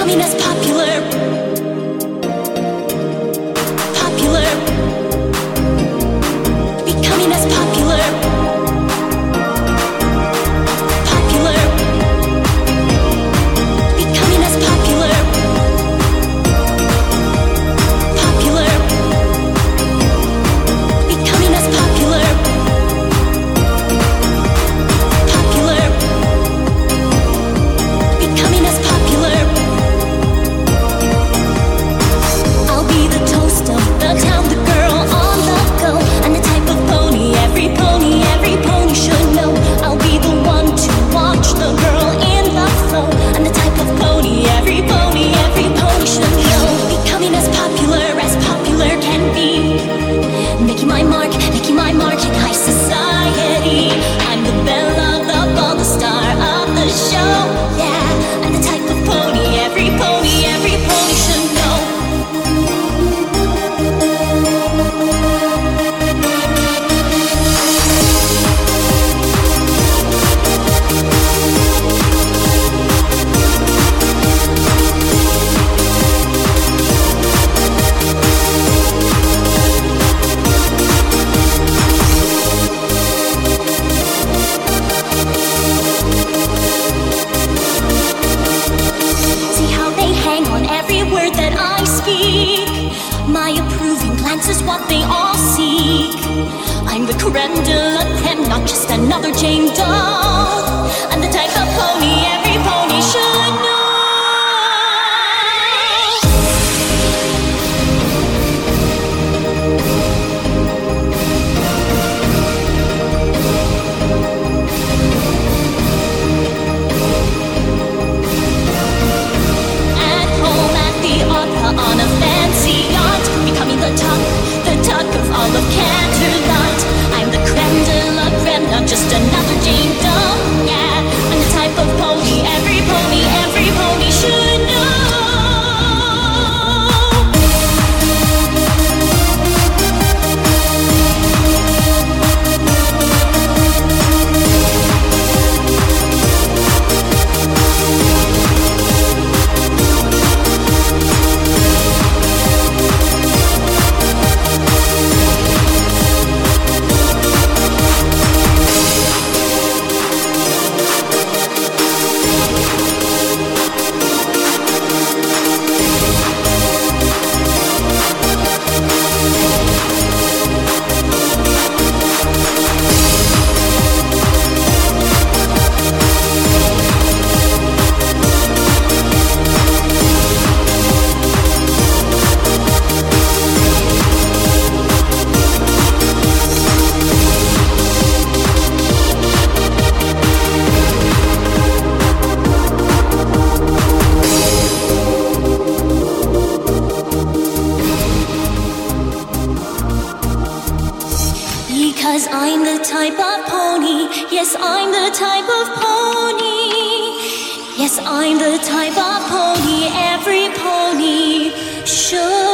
becoming as popular, popular, becoming as popular, popular, becoming as popular, popular, becoming as popular, popular, becoming as popular. I'll be the toast of the town, the girl on the go, and the type of pony every pony should know. I'll be the one to watch the girl in the flow, and the type of pony every pony should know. Becoming as popular can be, making my mark in high society. I'm the belle of the ball, the star of the show, yeah. And the type of pony every pony should know. See how they hang on every word that I speak. My approving glance is what they all seek. I'm the creme de la creme, not just another Jane Doe. And the type of pony every pony should know. At home at the opera on a fancy yacht, becoming the talk of all of Canterlot. I'm the creme de la creme, not just another Jane Doe, yeah. I'm the type of pony every pony should know. Because I'm the type of pony, yes, I'm the type of pony. Yes, I'm the type of pony every pony should